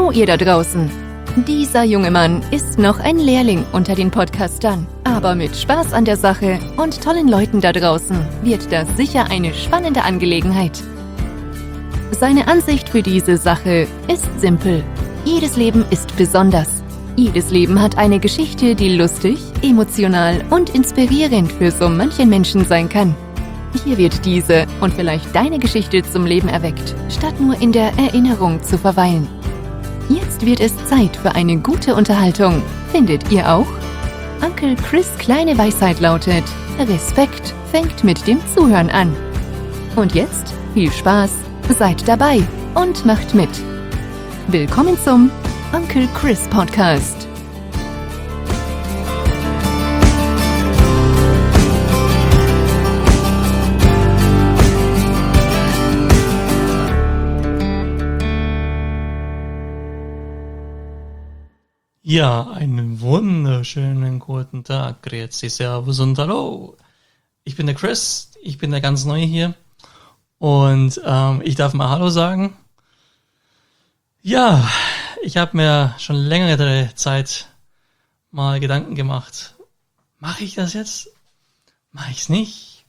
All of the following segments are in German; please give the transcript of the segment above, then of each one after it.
Hallo ihr da draußen. Dieser junge Mann ist noch ein Lehrling unter den Podcastern. Aber mit Spaß an der Sache und tollen Leuten da draußen wird das sicher eine spannende Angelegenheit. Seine Ansicht für diese Sache ist simpel. Jedes Leben ist besonders. Jedes Leben hat eine Geschichte, die lustig, emotional und inspirierend für so manchen Menschen sein kann. Hier wird diese und vielleicht deine Geschichte zum Leben erweckt, statt nur in der Erinnerung zu verweilen. Jetzt wird es Zeit für eine gute Unterhaltung. Findet ihr auch? Onkel Chris' kleine Weisheit lautet: Respekt fängt mit dem Zuhören an. Und jetzt viel Spaß, seid dabei und macht mit. Willkommen zum Onkel Chris Podcast. Ja, einen wunderschönen guten Tag, grüezi, servus und hallo. Ich bin der Chris, ich bin der ganz Neue hier und ich darf mal Hallo sagen. Ja, ich habe mir schon längere Zeit mal Gedanken gemacht. Mache ich das jetzt? Mache ich es nicht?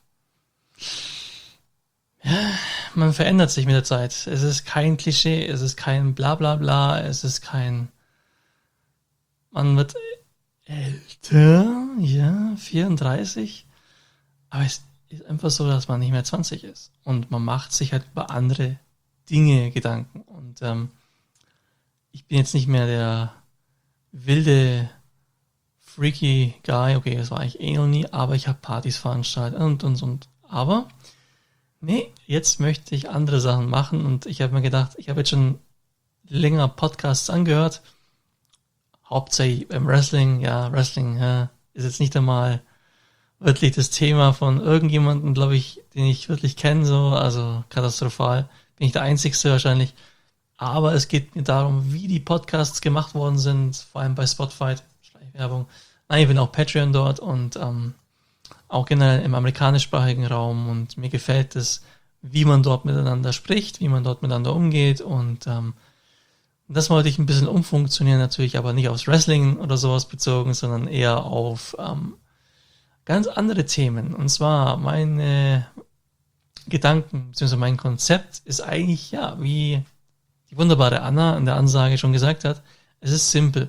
Ja, man verändert sich mit der Zeit. Es ist kein Klischee, es ist kein Blablabla, es ist kein... Man wird älter, ja, 34, aber es ist einfach so, dass man nicht mehr 20 ist und man macht sich halt über andere Dinge Gedanken und ich bin jetzt nicht mehr der wilde, freaky Guy, okay, das war ich noch nie, aber ich habe Partys veranstaltet und. Aber, nee, jetzt möchte ich andere Sachen machen und ich habe mir gedacht, ich habe jetzt schon länger Podcasts angehört, hauptsächlich beim Wrestling. Ja, Wrestling ist jetzt nicht einmal wirklich das Thema von irgendjemandem, glaube ich, den ich wirklich kenne, so, also katastrophal. Bin ich der Einzigste wahrscheinlich. Aber es geht mir darum, wie die Podcasts gemacht worden sind, vor allem bei Spotify, Schleichwerbung. Nein, ich bin auch Patreon dort und auch generell im amerikanischsprachigen Raum und mir gefällt es, wie man dort miteinander spricht, wie man dort miteinander umgeht und das wollte ich ein bisschen umfunktionieren, natürlich aber nicht aufs Wrestling oder sowas bezogen, sondern eher auf ganz andere Themen. Und zwar meine Gedanken, bzw. mein Konzept ist eigentlich, ja, wie die wunderbare Anna in der Ansage schon gesagt hat, es ist simpel.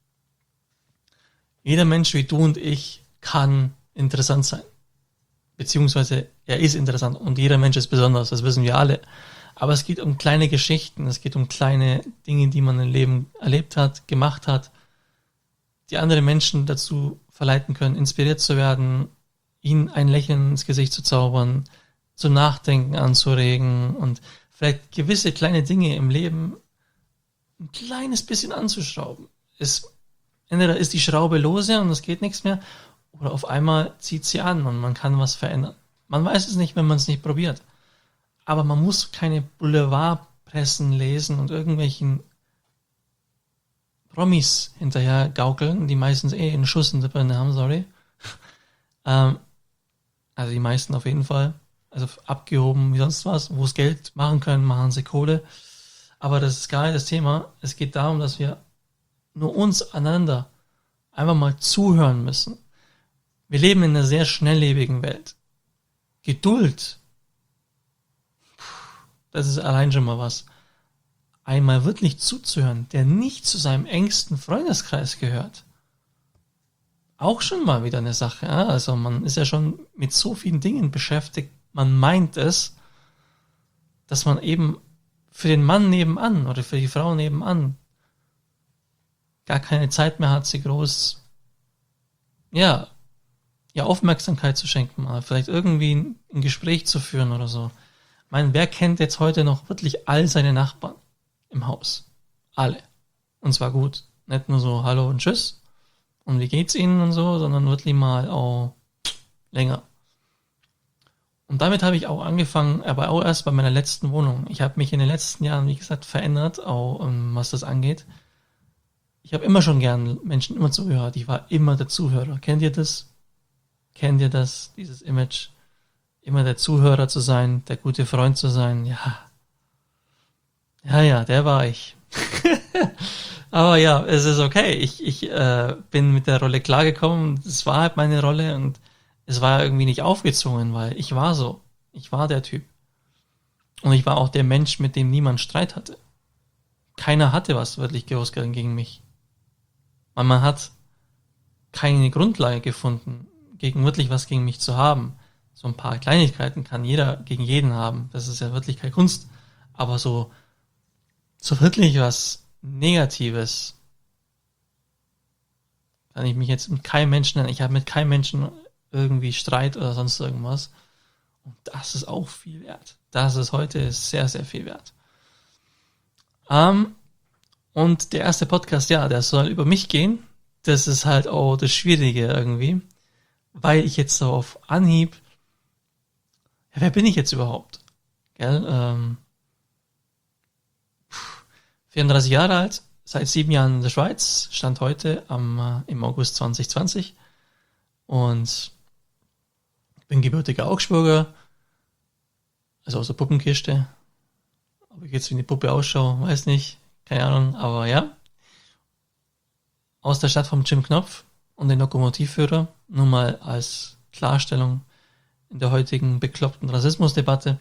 Jeder Mensch wie du und ich kann interessant sein. Beziehungsweise er ist interessant und jeder Mensch ist besonders, das wissen wir alle. Aber es geht um kleine Geschichten, es geht um kleine Dinge, die man im Leben erlebt hat, gemacht hat, die andere Menschen dazu verleiten können, inspiriert zu werden, ihnen ein Lächeln ins Gesicht zu zaubern, zum Nachdenken anzuregen und vielleicht gewisse kleine Dinge im Leben ein kleines bisschen anzuschrauben. Entweder ist die Schraube lose und es geht nichts mehr, oder auf einmal zieht sie an und man kann was verändern. Man weiß es nicht, wenn man es nicht probiert. Aber man muss keine Boulevardpressen lesen und irgendwelchen Promis hinterher gaukeln, die meistens einen Schuss in der Birne haben, sorry. Also die meisten auf jeden Fall. Also abgehoben wie sonst was. Wo es Geld machen können, machen sie Kohle. Aber das ist gar nicht das Thema. Es geht darum, dass wir nur uns aneinander einfach mal zuhören müssen. Wir leben in einer sehr schnelllebigen Welt. Geduld. Das ist allein schon mal was. Einmal wirklich zuzuhören, der nicht zu seinem engsten Freundeskreis gehört. Auch schon mal wieder eine Sache. Ja? Also man ist ja schon mit so vielen Dingen beschäftigt. Man meint es, dass man eben für den Mann nebenan oder für die Frau nebenan gar keine Zeit mehr hat, sie groß, ja, Aufmerksamkeit zu schenken, mal vielleicht irgendwie ein Gespräch zu führen oder so. Ich meine, wer kennt jetzt heute noch wirklich all seine Nachbarn im Haus? Alle. Und zwar gut. Nicht nur so Hallo und Tschüss und wie geht's Ihnen und so, sondern wirklich mal auch länger. Und damit habe ich auch angefangen, aber auch erst bei meiner letzten Wohnung. Ich habe mich in den letzten Jahren, wie gesagt, verändert, auch was das angeht. Ich habe immer schon gern Menschen immer zugehört. Ich war immer der Zuhörer. Kennt ihr das? Kennt ihr das? Dieses Image? Immer der Zuhörer zu sein, der gute Freund zu sein, ja. Ja, der war ich. Aber ja, es ist okay. Ich bin mit der Rolle klargekommen. Es war halt meine Rolle und es war irgendwie nicht aufgezwungen, weil ich war so. Ich war der Typ. Und ich war auch der Mensch, mit dem niemand Streit hatte. Keiner hatte was wirklich losgegangen gegen mich. Weil man hat keine Grundlage gefunden, wirklich was gegen mich zu haben. So ein paar Kleinigkeiten kann jeder gegen jeden haben. Das ist ja wirklich keine Kunst. Aber so wirklich was Negatives kann ich mich jetzt mit keinem Menschen nennen. Ich habe mit keinem Menschen irgendwie Streit oder sonst irgendwas. Und das ist auch viel wert. Das ist heute sehr, sehr viel wert. Und der erste Podcast, ja, der soll über mich gehen. Das ist halt auch das Schwierige irgendwie. Weil ich jetzt so auf Anhieb, ja, wer bin ich jetzt überhaupt? Gell? 34 Jahre alt, seit 7 Jahren in der Schweiz, stand heute im August 2020 und bin gebürtiger Augsburger, also aus der Puppenkiste. Ob ich jetzt wie eine Puppe ausschaue, weiß nicht, keine Ahnung, aber ja. Aus der Stadt vom Jim Knopf und den Lokomotivführer, nur mal als Klarstellung in der heutigen bekloppten Rassismusdebatte.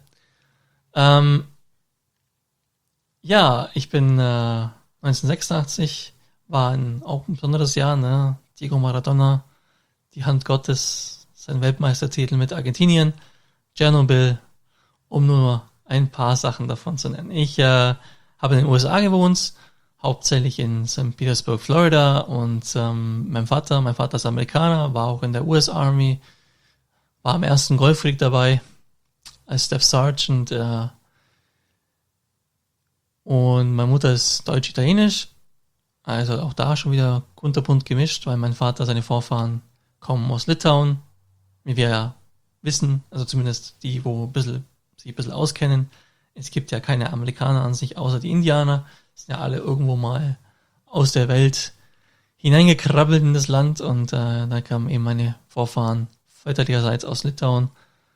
Ja, ich bin 1986, war auch ein besonderes Jahr, ne? Diego Maradona, die Hand Gottes, sein Weltmeistertitel mit Argentinien, Tschernobyl, um nur ein paar Sachen davon zu nennen. Ich habe in den USA gewohnt, hauptsächlich in St. Petersburg, Florida, und mein Vater ist Amerikaner, war auch in der US Army, war am ersten Golfkrieg dabei als Staff Sergeant, und meine Mutter ist deutsch-italienisch, also auch da schon wieder kunterbunt gemischt, weil mein Vater, seine Vorfahren kommen aus Litauen, wie wir ja wissen, also zumindest die, sich ein bisschen auskennen. Es gibt ja keine Amerikaner an sich, außer die Indianer, sind ja alle irgendwo mal aus der Welt hineingekrabbelt in das Land, und da kamen eben meine Vorfahren väterlicherseits aus Litauen.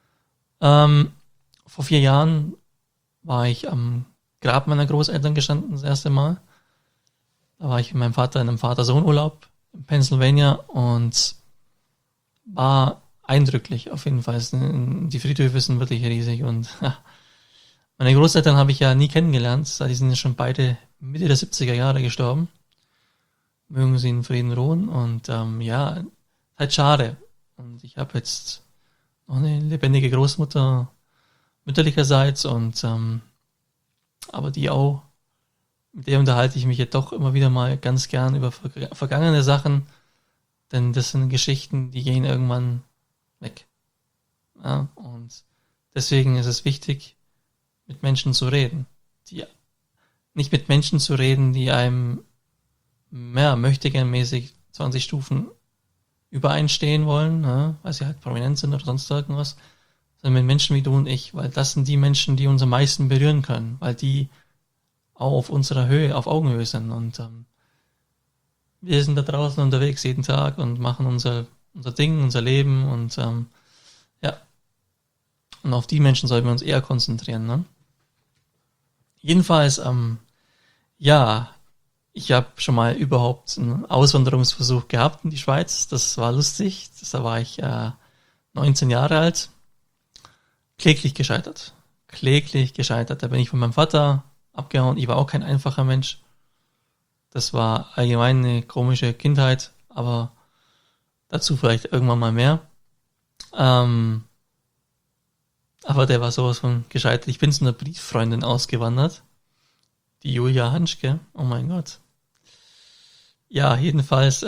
Vor 4 Jahren war ich am Grab meiner Großeltern gestanden, das erste Mal. Da war ich mit meinem Vater in einem Vater-Sohn-Urlaub in Pennsylvania und war eindrücklich auf jeden Fall. Die Friedhöfe sind wirklich riesig und meine Großeltern habe ich ja nie kennengelernt, die sind ja schon beide Mitte der 70er Jahre gestorben. Mögen sie in Frieden ruhen, und ja, halt schade. Und ich habe jetzt noch eine lebendige Großmutter mütterlicherseits, und aber die auch, mit der unterhalte ich mich jetzt doch immer wieder mal ganz gern über vergangene Sachen, denn das sind Geschichten, die gehen irgendwann weg. Ja, und deswegen ist es wichtig, mit Menschen zu reden. Nicht mit Menschen zu reden, die einem möchtegernmäßig 20 Stufen übereinstehen wollen, weil sie halt prominent sind oder sonst irgendwas, sondern mit Menschen wie du und ich, weil das sind die Menschen, die uns am meisten berühren können, weil die auch auf unserer Höhe, auf Augenhöhe sind, und wir sind da draußen unterwegs jeden Tag und machen unser Ding, unser Leben, und ja, und auf die Menschen sollten wir uns eher konzentrieren, ne? Jedenfalls, ja, ich habe schon mal überhaupt einen Auswanderungsversuch gehabt in die Schweiz, das war lustig, da war ich 19 Jahre alt. Kläglich gescheitert. Da bin ich von meinem Vater abgehauen. Ich war auch kein einfacher Mensch. Das war allgemein eine komische Kindheit, aber dazu vielleicht irgendwann mal mehr. Aber der war sowas von gescheitert. Ich bin zu einer Brieffreundin ausgewandert. Die Julia Hanschke. Oh mein Gott. Ja, jedenfalls,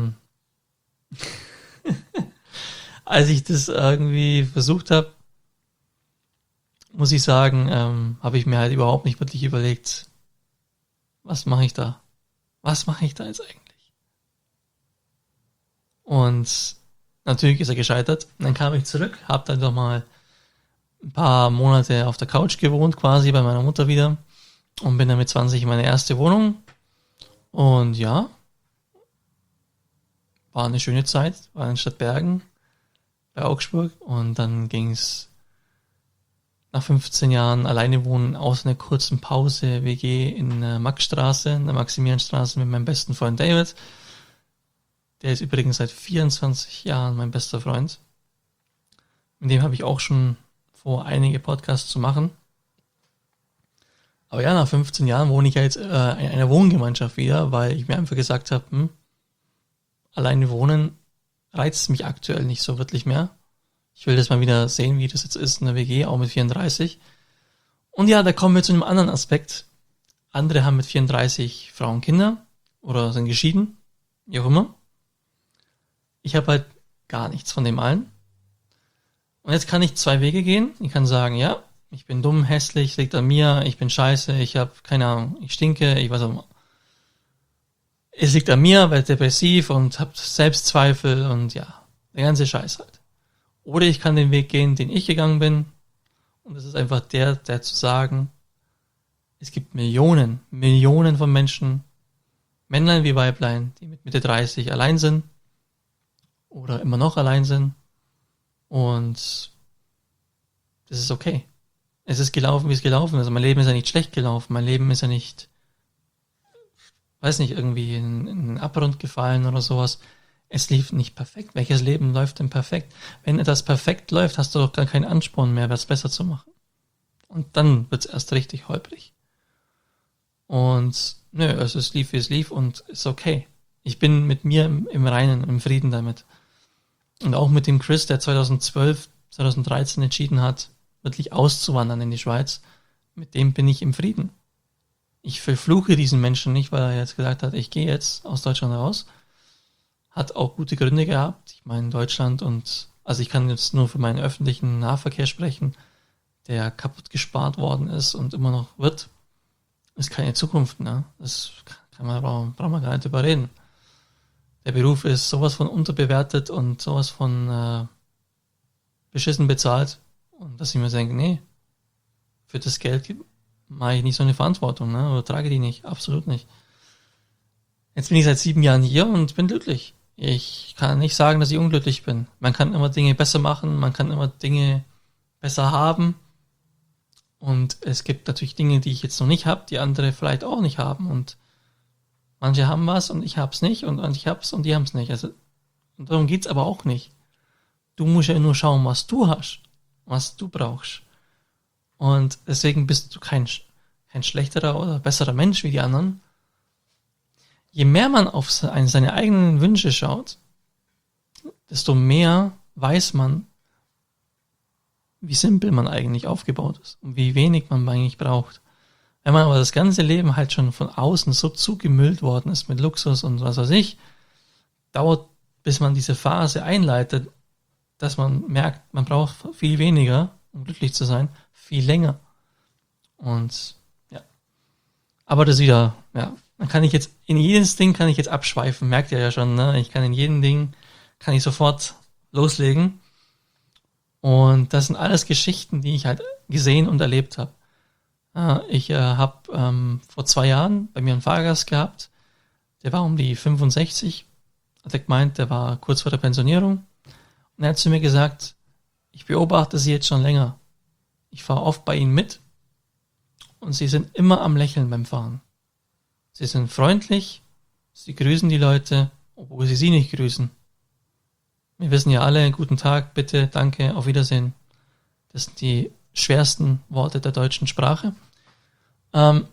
als ich das irgendwie versucht habe, muss ich sagen, habe ich mir halt überhaupt nicht wirklich überlegt, was mache ich da? Was mache ich da jetzt eigentlich? Und natürlich ist er gescheitert. Und dann kam ich zurück, habe dann doch mal ein paar Monate auf der Couch gewohnt, quasi bei meiner Mutter wieder, und bin dann mit 20 in meine erste Wohnung. Und ja, war eine schöne Zeit, war in Stadtbergen bei Augsburg, und dann ging es nach 15 Jahren alleine wohnen, aus einer kurzen Pause, WG in der Maxstraße, in der Maximilianstraße mit meinem besten Freund David. Der ist übrigens seit 24 Jahren mein bester Freund. Mit dem habe ich auch schon vor, einige Podcasts zu machen. Aber ja, nach 15 Jahren wohne ich ja jetzt in einer Wohngemeinschaft wieder, weil ich mir einfach gesagt habe, alleine wohnen reizt mich aktuell nicht so wirklich mehr. Ich will das mal wieder sehen, wie das jetzt ist in der WG, auch mit 34. Und ja, da kommen wir zu einem anderen Aspekt. Andere haben mit 34 Frauen Kinder oder sind geschieden, wie auch immer. Ich habe halt gar nichts von dem allen. Und jetzt kann ich zwei Wege gehen. Ich kann sagen, ja, ich bin dumm, hässlich, liegt an mir, ich bin scheiße, ich habe keine Ahnung, ich stinke, ich weiß auch immer. Es liegt an mir, weil depressiv und habe Selbstzweifel und ja, der ganze Scheiß halt. Oder ich kann den Weg gehen, den ich gegangen bin. Und das ist einfach der zu sagen, es gibt Millionen von Menschen, Männlein wie Weiblein, die mit Mitte 30 allein sind oder immer noch allein sind. Und das ist okay. Es ist gelaufen, wie es gelaufen ist. Mein Leben ist ja nicht schlecht gelaufen. Mein Leben ist ja nicht, weiß nicht, irgendwie in einen Abgrund gefallen oder sowas. Es lief nicht perfekt. Welches Leben läuft denn perfekt? Wenn etwas perfekt läuft, hast du doch gar keinen Ansporn mehr, was besser zu machen. Und dann wird's erst richtig holprig. Und also es lief, wie es lief und ist okay. Ich bin mit mir im Reinen, im Frieden damit. Und auch mit dem Chris, der 2013 entschieden hat, wirklich auszuwandern in die Schweiz, mit dem bin ich im Frieden. Ich verfluche diesen Menschen nicht, weil er jetzt gesagt hat, ich gehe jetzt aus Deutschland raus. Hat auch gute Gründe gehabt. Ich meine, Deutschland also ich kann jetzt nur für meinen öffentlichen Nahverkehr sprechen, der kaputt gespart worden ist und immer noch wird. Ist keine Zukunft, ne? Das brauchen wir gar nicht drüber reden. Der Beruf ist sowas von unterbewertet und sowas von beschissen bezahlt. Und dass ich mir denke, nee, für das Geld mache ich nicht so eine Verantwortung, ne? Oder trage die nicht, absolut nicht. Jetzt bin ich seit 7 Jahren hier und bin glücklich. Ich kann nicht sagen, dass ich unglücklich bin. Man kann immer Dinge besser machen, man kann immer Dinge besser haben. Und es gibt natürlich Dinge, die ich jetzt noch nicht habe, die andere vielleicht auch nicht haben. Und manche haben was und ich hab's nicht und ich hab's und die haben's nicht. Also, und darum geht's aber auch nicht. Du musst ja nur schauen, was du hast, was du brauchst. Und deswegen bist du kein schlechterer oder besserer Mensch wie die anderen. Je mehr man auf seine eigenen Wünsche schaut, desto mehr weiß man, wie simpel man eigentlich aufgebaut ist und wie wenig man eigentlich braucht. Wenn man aber das ganze Leben halt schon von außen so zugemüllt worden ist mit Luxus und was weiß ich, dauert, bis man diese Phase einleitet, dass man merkt, man braucht viel weniger, um glücklich zu sein, viel länger. Und ja. Aber das wieder, ja, dann kann ich jetzt, in jedes Ding kann ich jetzt abschweifen, merkt ihr ja schon, ne? Ich kann in jedem Ding, kann ich sofort loslegen. Und das sind alles Geschichten, die ich halt gesehen und erlebt habe. Ich habe vor 2 Jahren bei mir einen Fahrgast gehabt, der war um die 65, hat er gemeint, der war kurz vor der Pensionierung. Und er hat zu mir gesagt, ich beobachte sie jetzt schon länger. Ich fahre oft bei ihnen mit und sie sind immer am Lächeln beim Fahren. Sie sind freundlich, sie grüßen die Leute, obwohl sie nicht grüßen. Wir wissen ja alle, guten Tag, bitte, danke, auf Wiedersehen. Das sind die schwersten Worte der deutschen Sprache. Und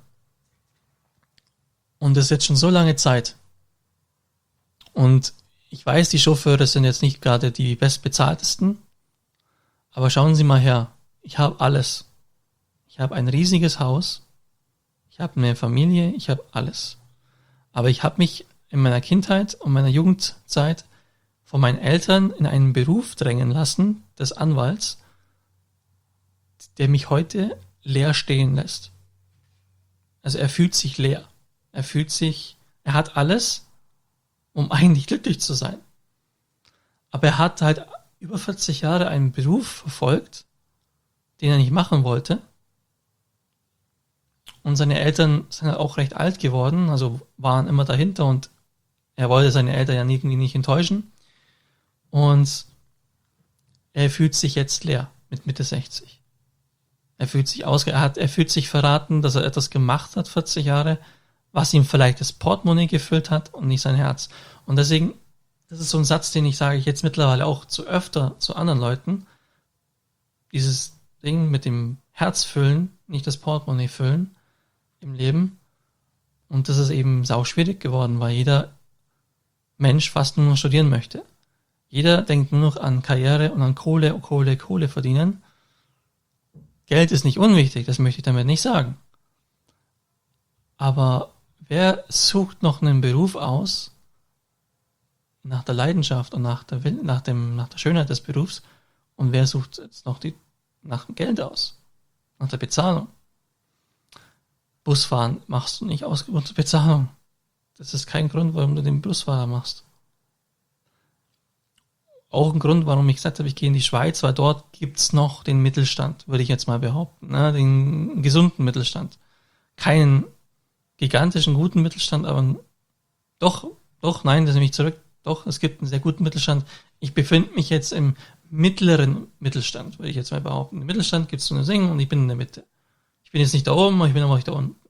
das ist jetzt schon so lange Zeit. Und ich weiß, die Chauffeure sind jetzt nicht gerade die bestbezahltesten, aber schauen Sie mal her. Ich habe alles. Ich habe ein riesiges Haus. Ich habe eine Familie. Ich habe alles. Aber ich habe mich in meiner Kindheit und meiner Jugendzeit von meinen Eltern in einen Beruf drängen lassen, des Anwalts, der mich heute leer stehen lässt. Also er fühlt sich leer. Er hat alles, um eigentlich glücklich zu sein. Aber er hat halt über 40 Jahre einen Beruf verfolgt, den er nicht machen wollte. Und seine Eltern sind halt auch recht alt geworden, also waren immer dahinter und er wollte seine Eltern ja irgendwie nicht enttäuschen. Und er fühlt sich jetzt leer mit Mitte 60. Er fühlt sich verraten, dass er etwas gemacht hat, 40 Jahre, was ihm vielleicht das Portemonnaie gefüllt hat und nicht sein Herz. Und deswegen, das ist so ein Satz, den ich sage jetzt mittlerweile auch öfter zu anderen Leuten. Dieses Ding mit dem Herz füllen, nicht das Portemonnaie füllen im Leben. Und das ist eben sau schwierig geworden, weil jeder Mensch fast nur noch studieren möchte. Jeder denkt nur noch an Karriere und an Kohle verdienen. Geld ist nicht unwichtig, das möchte ich damit nicht sagen. Aber wer sucht noch einen Beruf aus, nach der Leidenschaft und nach der Schönheit des Berufs, und wer sucht jetzt noch nach dem Geld aus, nach der Bezahlung? Busfahren machst du nicht aus Grund zur Bezahlung. Das ist kein Grund, warum du den Busfahrer machst. Auch ein Grund, warum ich gesagt habe, ich gehe in die Schweiz, weil dort gibt's noch den Mittelstand, würde ich jetzt mal behaupten, ne? Den gesunden Mittelstand. Keinen gigantischen, guten Mittelstand, aber doch, nein, das nehme ich zurück. Doch, es gibt einen sehr guten Mittelstand. Ich befinde mich jetzt im mittleren Mittelstand, würde ich jetzt mal behaupten. Im Mittelstand gibt's so eine Singen und ich bin in der Mitte. Ich bin jetzt nicht da oben, ich bin aber nicht da unten.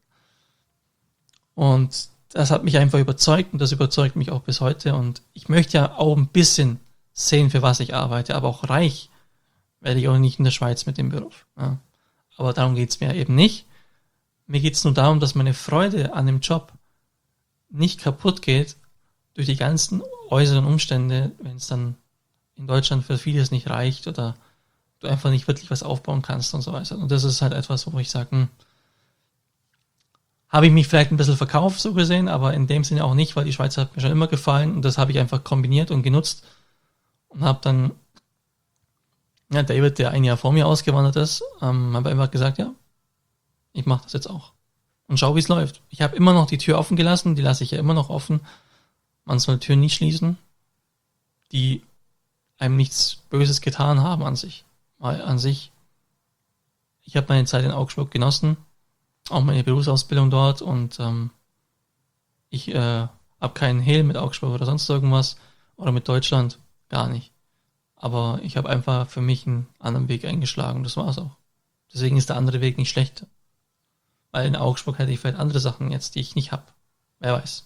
Und das hat mich einfach überzeugt und das überzeugt mich auch bis heute. Und ich möchte ja auch ein bisschen sehen, für was ich arbeite, aber auch reich werde ich auch nicht in der Schweiz mit dem Beruf. Ja. Aber darum geht's mir eben nicht. Mir geht's nur darum, dass meine Freude an dem Job nicht kaputt geht durch die ganzen äußeren Umstände, wenn es dann in Deutschland für vieles nicht reicht oder du einfach nicht wirklich was aufbauen kannst und so weiter. Und das ist halt etwas, wo ich sage, habe ich mich vielleicht ein bisschen verkauft, so gesehen, aber in dem Sinne auch nicht, weil die Schweiz hat mir schon immer gefallen und das habe ich einfach kombiniert und genutzt und habe dann, ja, David, der ein Jahr vor mir ausgewandert ist, habe einfach gesagt, ja, ich mache das jetzt auch und schau, wie es läuft. Ich habe immer noch die Tür offen gelassen, die lasse ich ja immer noch offen. Man soll Türen nie schließen, die einem nichts Böses getan haben an sich. Weil an sich, ich habe meine Zeit in Augsburg genossen, auch meine Berufsausbildung dort und ich habe keinen Hehl mit Augsburg oder sonst irgendwas oder mit Deutschland, gar nicht. Aber ich habe einfach für mich einen anderen Weg eingeschlagen, das war's auch. Deswegen ist der andere Weg nicht schlecht. Weil in Augsburg hätte ich vielleicht andere Sachen jetzt, die ich nicht habe. Wer weiß.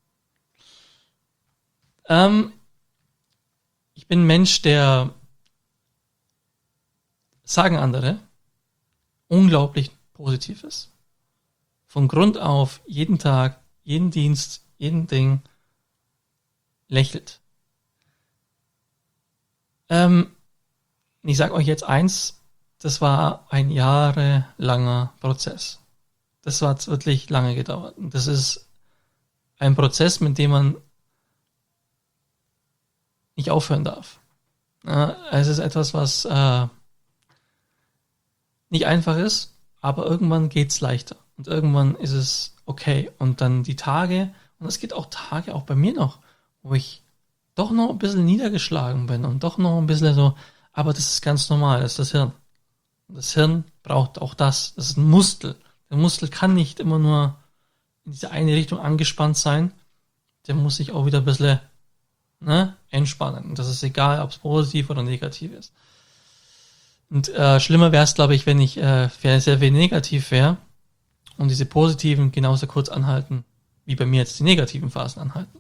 Ich bin ein Mensch, der, sagen andere, unglaublich positiv ist. Von Grund auf, jeden Tag, jeden Dienst, jeden Ding lächelt. Ich sage euch jetzt eins, das war ein jahrelanger Prozess. Das hat wirklich lange gedauert. Und das ist ein Prozess, mit dem man nicht aufhören darf. Es ist etwas, was nicht einfach ist, aber irgendwann geht's leichter. Und irgendwann ist es okay. Und dann die Tage, und es gibt auch Tage, auch bei mir noch, wo ich doch noch ein bisschen niedergeschlagen bin und doch noch ein bisschen so, aber das ist ganz normal, das ist das Hirn. Und das Hirn braucht auch das. Das ist ein Muskel. Der Muskel kann nicht immer nur in diese eine Richtung angespannt sein. Der muss sich auch wieder ein bisschen entspannen. Und das ist egal, ob es positiv oder negativ ist. Und schlimmer wäre es, glaube ich, wenn ich sehr viel negativ wäre und diese positiven genauso kurz anhalten, wie bei mir jetzt die negativen Phasen anhalten.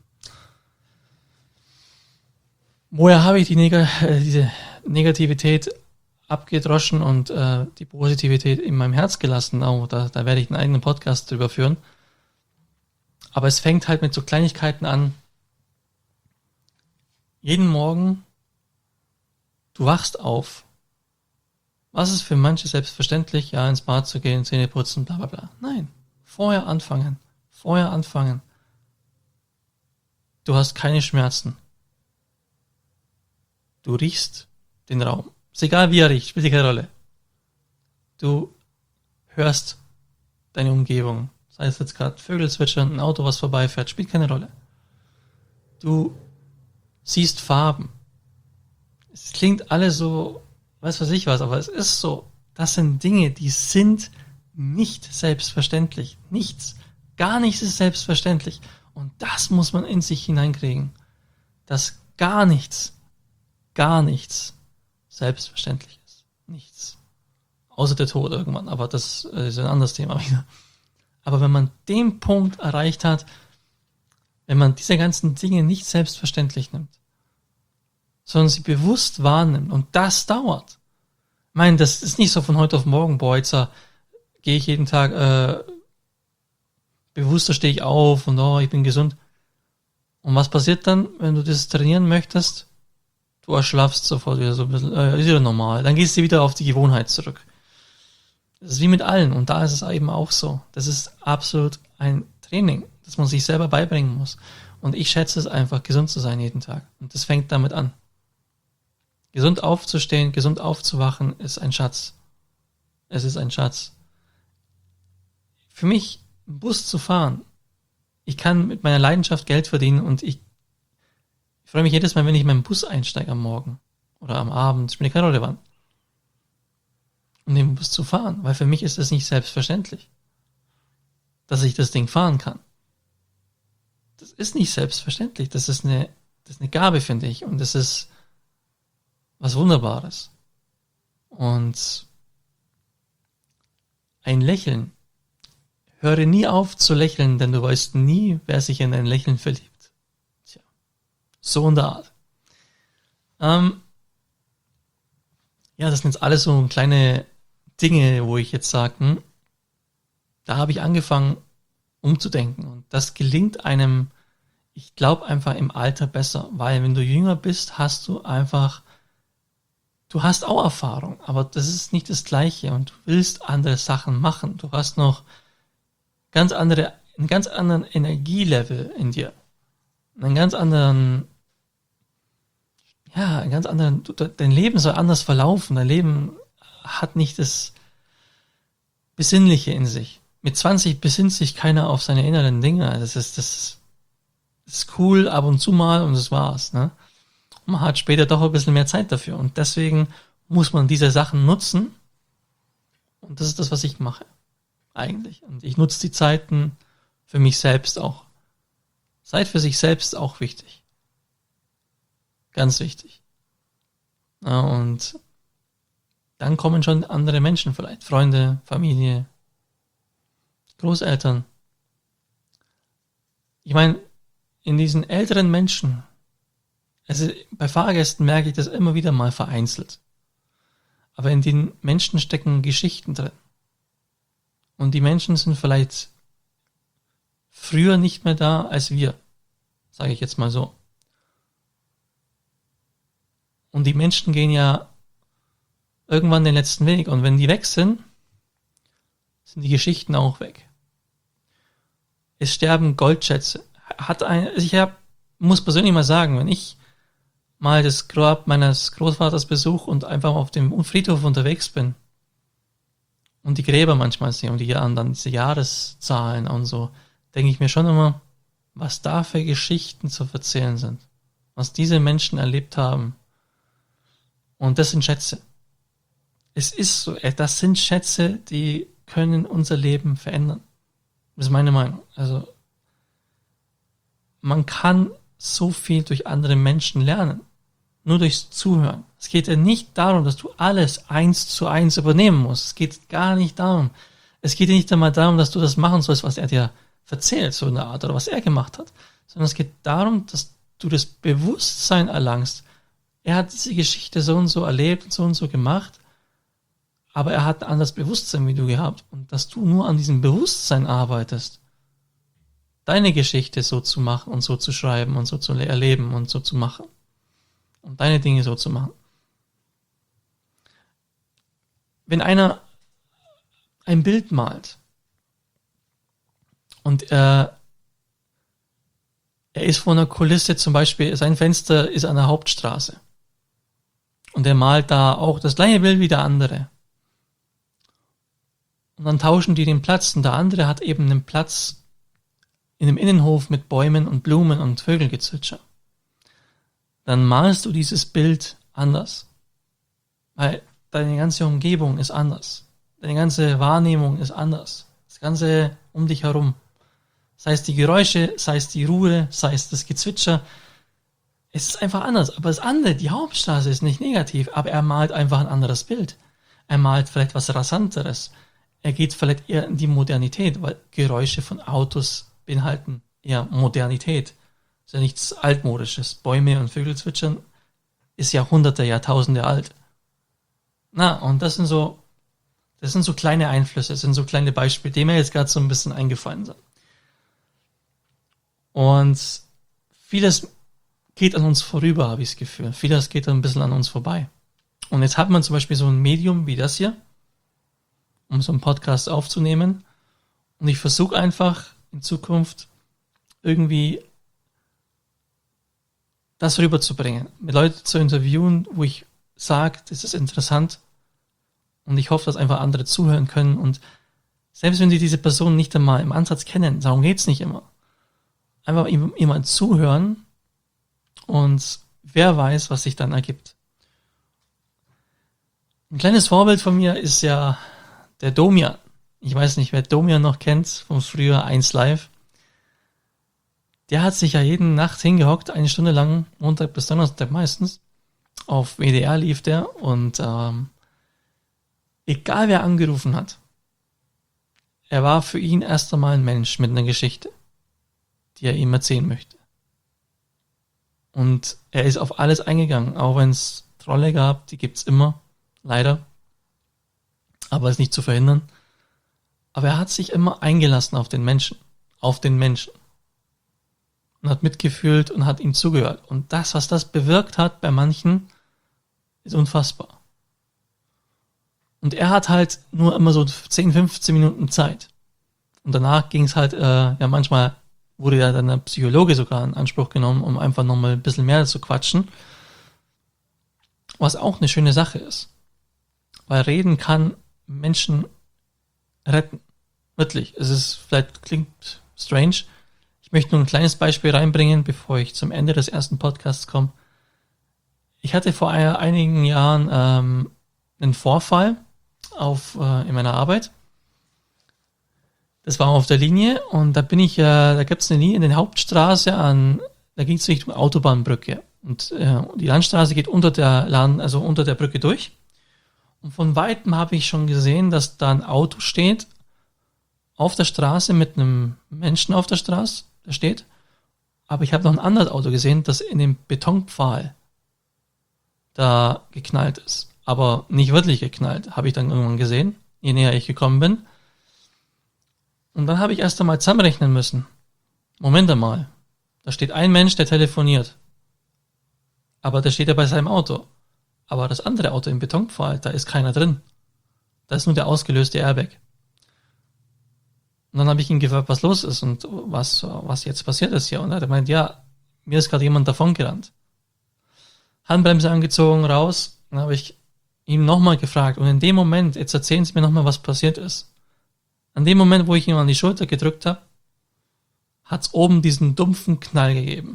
Woher habe ich diese Negativität abgedroschen und die Positivität in meinem Herz gelassen? Oh, da werde ich einen eigenen Podcast drüber führen. Aber es fängt halt mit so Kleinigkeiten an. Jeden Morgen, du wachst auf. Was ist für manche selbstverständlich? Ja, ins Bad zu gehen, Zähne putzen, bla bla bla. Nein, vorher anfangen. Du hast keine Schmerzen. Du riechst den Raum. Ist egal, wie er riecht, spielt keine Rolle. Du hörst deine Umgebung. Sei es jetzt gerade Vögel zwitschern, ein Auto, was vorbeifährt, spielt keine Rolle. Du siehst Farben. Es klingt alles so, weiß was ich was, aber es ist so. Das sind Dinge, die sind nicht selbstverständlich. Nichts. Gar nichts ist selbstverständlich. Und das muss man in sich hineinkriegen. Dass gar nichts selbstverständlich ist. Nichts. Außer der Tod irgendwann, aber das ist ein anderes Thema wieder. Aber wenn man den Punkt erreicht hat, wenn man diese ganzen Dinge nicht selbstverständlich nimmt, sondern sie bewusst wahrnimmt, und das dauert. Ich meine, das ist nicht so von heute auf morgen, boah, jetzt gehe ich jeden Tag bewusster stehe ich auf und ich bin gesund. Und was passiert dann, wenn du das trainieren möchtest? Du erschlaffst sofort wieder so ein bisschen, ist wieder normal. Dann gehst du wieder auf die Gewohnheit zurück. Das ist wie mit allen, und da ist es eben auch so. Das ist absolut ein Training, das man sich selber beibringen muss. Und ich schätze es einfach, gesund zu sein jeden Tag. Und das fängt damit an. Gesund aufzustehen, gesund aufzuwachen, ist ein Schatz. Es ist ein Schatz. Für mich, einen Bus zu fahren, ich kann mit meiner Leidenschaft Geld verdienen, und ich freue mich jedes Mal, wenn ich in meinen Bus einsteige am Morgen oder am Abend, spielt keine Rolle wann, um den Bus zu fahren, weil für mich ist es nicht selbstverständlich, dass ich das Ding fahren kann. Das ist nicht selbstverständlich, das ist eine Gabe, finde ich, und das ist was Wunderbares. Und ein Lächeln, höre nie auf zu lächeln, denn du weißt nie, wer sich in ein Lächeln verliebt. Tja, so in der Art. Ja, das sind jetzt alles so kleine Dinge, wo ich jetzt sage, da habe ich angefangen umzudenken. Und das gelingt einem, ich glaube, einfach im Alter besser, weil wenn du jünger bist, du hast auch Erfahrung, aber das ist nicht das Gleiche, und du willst andere Sachen machen. Du hast noch einen ganz anderen Energielevel in dir. Dein Leben soll anders verlaufen. Dein Leben hat nicht das Besinnliche in sich. Mit 20 besinnt sich keiner auf seine inneren Dinge. Das ist cool ab und zu mal, und das war's, ne? Man hat später doch ein bisschen mehr Zeit dafür, und deswegen muss man diese Sachen nutzen, und das ist das, was ich mache, eigentlich. Und ich nutze die Zeiten für mich selbst auch. Zeit für sich selbst auch wichtig. Ganz wichtig. Ja, und dann kommen schon andere Menschen vielleicht, Freunde, Familie, Großeltern. Ich meine, in diesen älteren Menschen, also bei Fahrgästen merke ich das immer wieder mal vereinzelt. Aber in den Menschen stecken Geschichten drin. Und die Menschen sind vielleicht früher nicht mehr da als wir, sage ich jetzt mal so. Und die Menschen gehen ja irgendwann den letzten Weg. Und wenn die weg sind, sind die Geschichten auch weg. Es sterben Goldschätze. Muss persönlich mal sagen, wenn ich mal das Grab meines Großvaters besuche und einfach auf dem Friedhof unterwegs bin und die Gräber manchmal sehe und dann diese Jahreszahlen und so, denke ich mir schon immer, was da für Geschichten zu erzählen sind. Was diese Menschen erlebt haben. Und das sind Schätze. Es ist so, das sind Schätze, die können unser Leben verändern. Das ist meine Meinung. Also, man kann so viel durch andere Menschen lernen. Nur durchs Zuhören. Es geht ja nicht darum, dass du alles 1:1 übernehmen musst. Es geht gar nicht darum. Es geht ja nicht einmal darum, dass du das machen sollst, was er dir erzählt, so in der Art, oder was er gemacht hat. Sondern es geht darum, dass du das Bewusstsein erlangst. Er hat diese Geschichte so und so erlebt und so gemacht, aber er hat ein anderes Bewusstsein wie du gehabt. Und dass du nur an diesem Bewusstsein arbeitest, deine Geschichte so zu machen und so zu schreiben und so zu erleben und so zu machen. Und deine Dinge so zu machen. Wenn einer ein Bild malt und er ist vor einer Kulisse, zum Beispiel, sein Fenster ist an der Hauptstraße und er malt da auch das gleiche Bild wie der andere. Und dann tauschen die den Platz, und der andere hat eben einen Platz in einem Innenhof mit Bäumen und Blumen und Vögelgezwitscher. Dann malst du dieses Bild anders. Weil deine ganze Umgebung ist anders. Deine ganze Wahrnehmung ist anders. Das Ganze um dich herum. Sei es die Geräusche, sei es die Ruhe, sei es das Gezwitscher. Es ist einfach anders. Aber das andere, die Hauptstraße, ist nicht negativ, aber er malt einfach ein anderes Bild. Er malt vielleicht was Rasanteres. Er geht vielleicht eher in die Modernität, weil Geräusche von Autos beinhalten eher Modernität. Ist ja nichts Altmodisches. Bäume und Vögel zwitschern ist Jahrhunderte, Jahrtausende alt. Und das sind so kleine Einflüsse, das sind so kleine Beispiele, die mir jetzt gerade so ein bisschen eingefallen sind. Und vieles geht an uns vorüber, habe ich das Gefühl. Vieles geht ein bisschen an uns vorbei. Und jetzt hat man zum Beispiel so ein Medium wie das hier, um so einen Podcast aufzunehmen. Und ich versuche einfach in Zukunft irgendwie das rüberzubringen, mit Leuten zu interviewen, wo ich sage, das ist interessant. Und ich hoffe, dass einfach andere zuhören können. Und selbst wenn die diese Person nicht einmal im Ansatz kennen, darum geht's nicht immer. Einfach jemand zuhören und wer weiß, was sich dann ergibt. Ein kleines Vorbild von mir ist ja der Domian. Ich weiß nicht, wer Domian noch kennt, von früher 1Live. Der hat sich ja jede Nacht hingehockt, 1 Stunde lang, Montag bis Donnerstag meistens. Auf WDR lief der und egal wer angerufen hat, er war für ihn erst einmal ein Mensch mit einer Geschichte, die er ihm erzählen möchte. Und er ist auf alles eingegangen, auch wenn es Trolle gab, die gibt's immer, leider. Aber ist nicht zu verhindern. Aber er hat sich immer eingelassen auf den Menschen. Und hat mitgefühlt und hat ihm zugehört. Und das, was das bewirkt hat bei manchen, ist unfassbar. Und er hat halt nur immer so 10, 15 Minuten Zeit. Und danach ging es halt, manchmal wurde ja dann der Psychologe sogar in Anspruch genommen, um einfach nochmal ein bisschen mehr zu quatschen. Was auch eine schöne Sache ist. Weil Reden kann Menschen retten. Wirklich. Vielleicht klingt strange. Ich möchte nur ein kleines Beispiel reinbringen, bevor ich zum Ende des ersten Podcasts komme. Ich hatte vor einigen Jahren einen Vorfall in meiner Arbeit. Das war auf der Linie und da gibt's eine Linie in der Hauptstraße da ging es Richtung Autobahnbrücke. Und die Landstraße geht unter der Brücke durch. Und von Weitem habe ich schon gesehen, dass da ein Auto steht auf der Straße mit einem Menschen auf der Straße, der steht. Aber ich habe noch ein anderes Auto gesehen, das in den Betonpfahl da geknallt ist. Aber nicht wirklich geknallt, habe ich dann irgendwann gesehen, je näher ich gekommen bin. Und dann habe ich erst einmal zusammenrechnen müssen. Moment einmal, da steht ein Mensch, der telefoniert. Aber der steht ja bei seinem Auto. Aber das andere Auto im Betonpfahl, da ist keiner drin. Da ist nur der ausgelöste Airbag. Und dann habe ich ihn gefragt, was los ist und was jetzt passiert ist hier. Und er hat gemeint, ja, mir ist gerade jemand davongerannt. Handbremse angezogen, raus. Dann habe ich ihn nochmal gefragt. Und in dem Moment, jetzt erzählen Sie mir nochmal, was passiert ist. An dem Moment, wo ich ihm an die Schulter gedrückt habe, hat es oben diesen dumpfen Knall gegeben.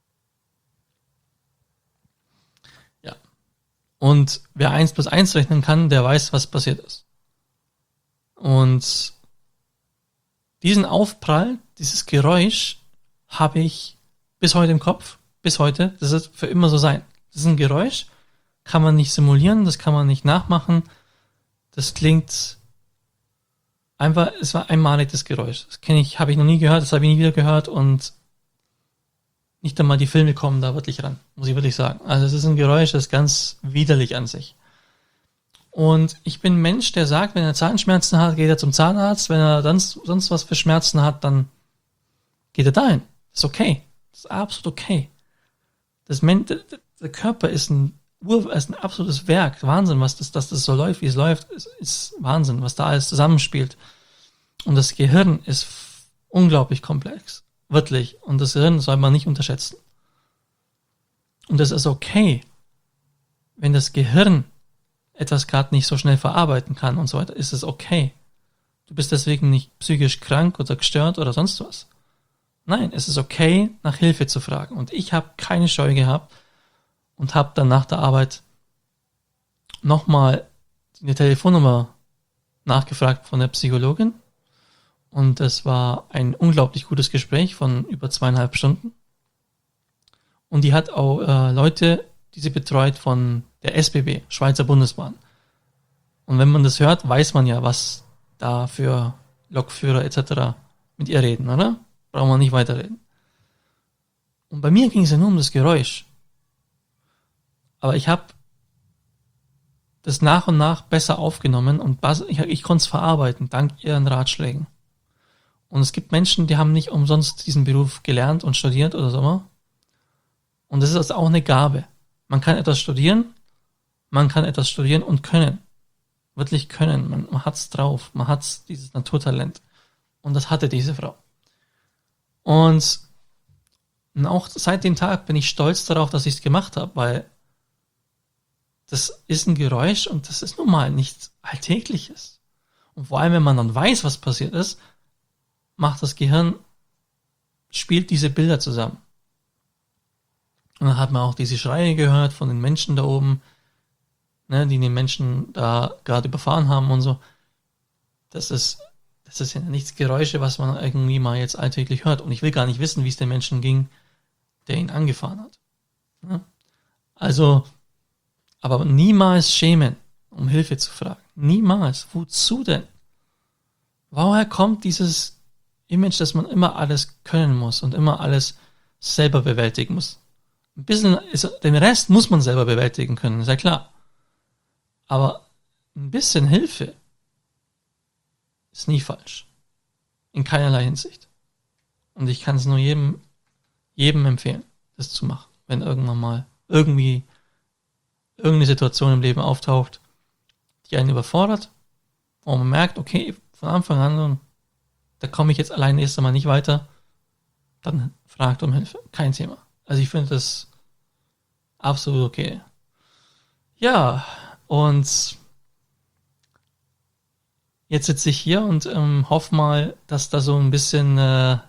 Ja. Und wer 1 plus 1 rechnen kann, der weiß, was passiert ist. Und diesen Aufprall, dieses Geräusch, habe ich bis heute im Kopf. Bis heute. Das wird für immer so sein. Das ist ein Geräusch, kann man nicht simulieren, das kann man nicht nachmachen. Das klingt einfach, es war einmalig, das Geräusch. Das habe ich noch nie gehört, das habe ich nie wieder gehört und nicht einmal die Filme kommen da wirklich ran, muss ich wirklich sagen. Also es ist ein Geräusch, das ist ganz widerlich an sich. Und ich bin ein Mensch, der sagt, wenn er Zahnschmerzen hat, geht er zum Zahnarzt. Wenn er sonst was für Schmerzen hat, dann geht er dahin. Das ist okay. Das ist absolut okay. Der Körper ist ein absolutes Werk. Wahnsinn, dass das so läuft, wie es läuft, ist Wahnsinn, was da alles zusammenspielt. Und das Gehirn ist unglaublich komplex. Wirklich. Und das Gehirn soll man nicht unterschätzen. Und es ist okay, wenn das Gehirn etwas gerade nicht so schnell verarbeiten kann und so weiter, ist es okay. Du bist deswegen nicht psychisch krank oder gestört oder sonst was. Nein, es ist okay, nach Hilfe zu fragen. Und ich habe keine Scheu gehabt und habe dann nach der Arbeit nochmal eine Telefonnummer nachgefragt von der Psychologin. Und es war ein unglaublich gutes Gespräch von über 2,5 Stunden. Und die hat auch Leute, die sie betreut von der SBB, Schweizer Bundesbahn. Und wenn man das hört, weiß man ja, was da für Lokführer etc. mit ihr reden, oder? Brauchen wir nicht weiterreden. Und bei mir ging es ja nur um das Geräusch. Aber ich habe das nach und nach besser aufgenommen und ich konnte es verarbeiten, dank ihren Ratschlägen. Und es gibt Menschen, die haben nicht umsonst diesen Beruf gelernt und studiert oder so. Und das ist also auch eine Gabe. Man kann etwas studieren und können. Wirklich können. Man hat's drauf. Man hat dieses Naturtalent. Und das hatte diese Frau. Und auch seit dem Tag bin ich stolz darauf, dass ich es gemacht habe, weil das ist ein Geräusch und das ist nun mal nichts Alltägliches. Und vor allem, wenn man dann weiß, was passiert ist, macht das Gehirn, spielt diese Bilder zusammen. Und dann hat man auch diese Schreie gehört von den Menschen da oben, ne, die den Menschen da gerade überfahren haben und so. Das ist ja nichts Geräusche, was man irgendwie mal jetzt alltäglich hört. Und ich will gar nicht wissen, wie es den Menschen ging, der ihn angefahren hat. Ja? Also, aber niemals schämen, um Hilfe zu fragen. Niemals. Wozu denn? Woher kommt dieses Image, dass man immer alles können muss und immer alles selber bewältigen muss? Ein bisschen, den Rest muss man selber bewältigen können, ist ja klar. Aber ein bisschen Hilfe ist nie falsch. In keinerlei Hinsicht. Und ich kann es nur jedem empfehlen, das zu machen. Wenn irgendwann mal irgendwie irgendeine Situation im Leben auftaucht, die einen überfordert, wo man merkt, okay, von Anfang an, da komme ich jetzt allein erst einmal nicht weiter, dann fragt um Hilfe. Kein Thema. Also ich finde das absolut okay. Ja, und jetzt sitze ich hier und hoffe mal, dass da so ein bisschen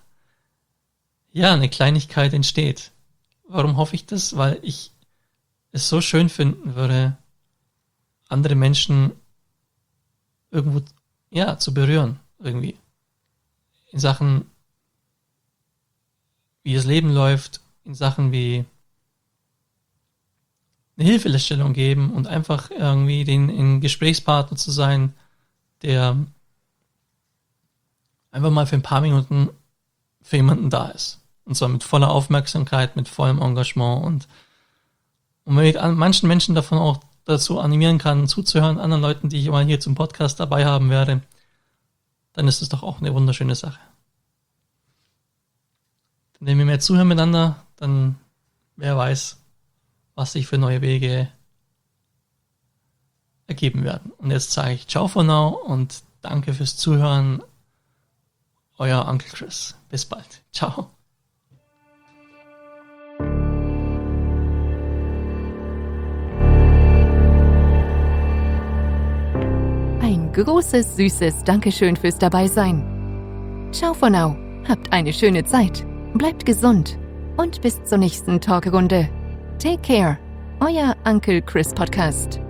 eine Kleinigkeit entsteht. Warum hoffe ich das? Weil ich es so schön finden würde, andere Menschen irgendwo zu berühren, irgendwie. In Sachen, wie das Leben läuft, in Sachen wie eine Hilfestellung geben und einfach irgendwie ein Gesprächspartner zu sein, der einfach mal für ein paar Minuten für jemanden da ist. Und zwar mit voller Aufmerksamkeit, mit vollem Engagement und wenn ich manchen Menschen davon auch dazu animieren kann, zuzuhören, anderen Leuten, die ich mal hier zum Podcast dabei haben werde, dann ist es doch auch eine wunderschöne Sache. Wenn wir mehr zuhören miteinander, dann wer weiß, was sich für neue Wege ergeben werden. Und jetzt sage ich Ciao for now und danke fürs Zuhören. Euer Uncle Chris. Bis bald. Ciao. Ein großes, süßes Dankeschön fürs Dabeisein. Ciao for now. Habt eine schöne Zeit. Bleibt gesund. Und bis zur nächsten Talkrunde. Take care. Euer Uncle Chris Podcast.